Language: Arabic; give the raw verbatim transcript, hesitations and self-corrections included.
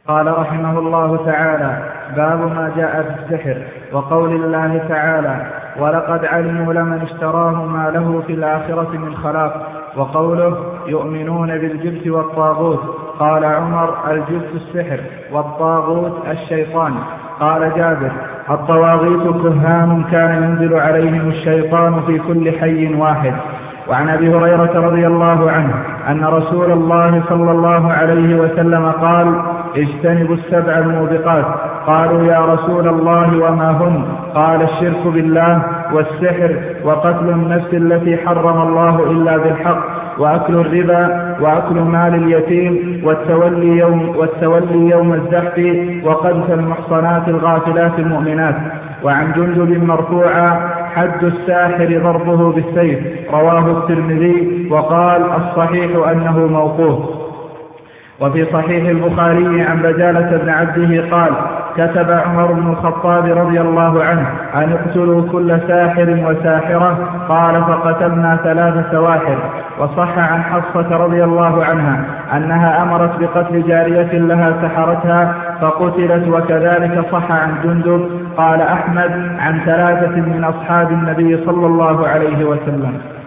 قال رحمه الله تعالى: باب ما جاء في السحر. وقول الله تعالى: ولقد علموا لمن اشتراه ما له في الآخرة من خلاق. وقوله: يؤمنون بالجبت والطاغوت. قال عمر: الجبت السحر والطاغوت الشيطان. قال جابر: الطواغيت كهان كان ينزل عليهم الشيطان في كل حي واحد. وعن أبي هريرة رضي الله عنه أن رسول الله صلى الله عليه وسلم قال: اجتنبوا السبع الموبقات. قالوا: يا رسول الله وما هن؟ قال: الشرك بالله والسحر وقتل النفس التي حرم الله إلا بالحق وأكل الربا وأكل مال اليتيم والتولي يوم, والتولي يوم الزحف وقذف المحصنات الغافلات المؤمنات. وعن جندب مرفوعا: حد الساحر ضربه بالسيف. رواه الترمذي وقال: الصحيح أنه موقوف. وفي صحيح البخاري عن بجالة بن عبده قال: كتب عمر بن الخطاب رضي الله عنه أن اقتلوا كل ساحر وساحرة. قال: فقتلنا ثلاث سواحر. وصح عن حفصة رضي الله عنها أنها أمرت بقتل جارية لها سحرتها فقتلت. وكذلك صح عن جندب. قال أحمد: عن ثلاثة من أصحاب النبي صلى الله عليه وسلم.